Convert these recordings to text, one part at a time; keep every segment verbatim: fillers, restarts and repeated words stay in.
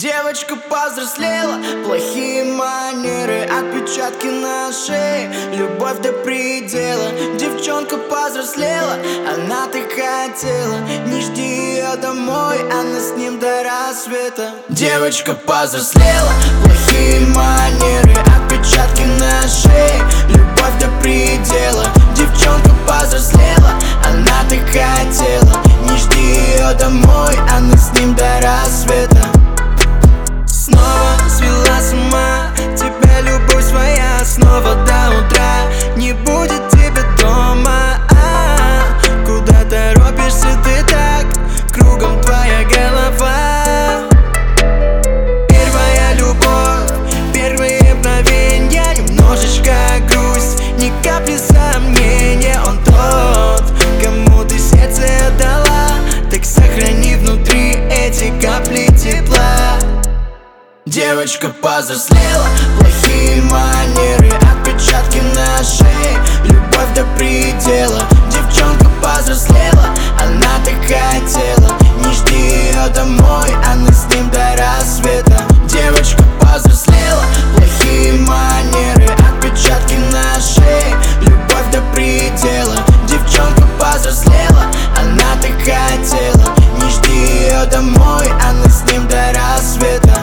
Девочка повзрослела, плохие манеры, отпечатки на шее, любовь до предела. Девчонка повзрослела, она так хотела, не жди ее домой, она с ним до рассвета. Девочка повзрослела, плохие манеры, отпечатки на шее, любовь до предела. Девчонка повзрослела, она так хотела, не жди ее домой, она с ним до рассвета. Снова свела с ума тебя любовь своя, снова до утра не будет тебя дома. А-а-а, куда торопишься ты так, кругом твоя голова. Первая любовь, первые мгновенья, немножечко грусть, ни капли сомнения. Он тот, кому ты сердце отдала, так сохрани внутри эти капли тепла. Девочка повзрослела, плохие манеры, отпечатки на шее, любовь до предела. Девчонка повзрослела, она так хотела, не жди ее домой, она с ним до рассвета. Девочка повзрослела, плохие манеры, отпечатки на шее, любовь до предела. Девчонка повзрослела, она так хотела, не жди ее домой, она с ним до рассвета.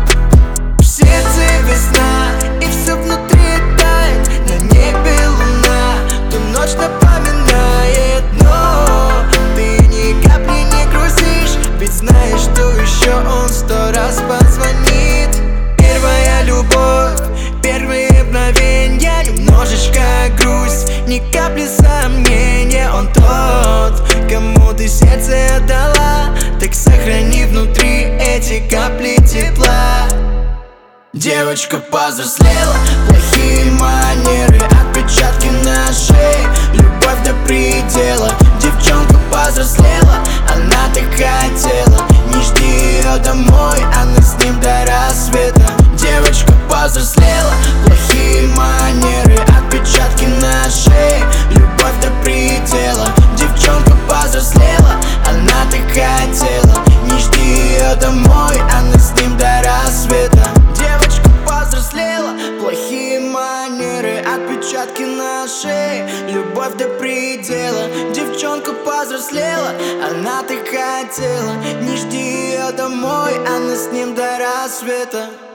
Весна, и все внутри тает, на небе луна, ту ночь напоминает. Но ты ни капли не грустишь, ведь знаешь, что еще он сто раз позвонит. Первая любовь, первые мгновенья, немножечко грусть, ни капли сомнения. Он тот, кому ты сердце отдала, так сохрани внутри эти капли тепла. Девочка повзрослела, плохие манеры, отпечатки на шее, любовь до предела. Девчонка повзрослела, она так хотела, не жди ее домой, она с ним до рассвета. Девочка повзрослела, плохие манеры, отпечатки на шее, любовь до предела. Девчонка повзрослела, она так хотела, не жди ее домой, она с ним до рассвета. Повзрослела, плохие манеры, отпечатки на шее, любовь до предела. Девчонка повзрослела, она так хотела, не жди ее домой, она с ним до рассвета.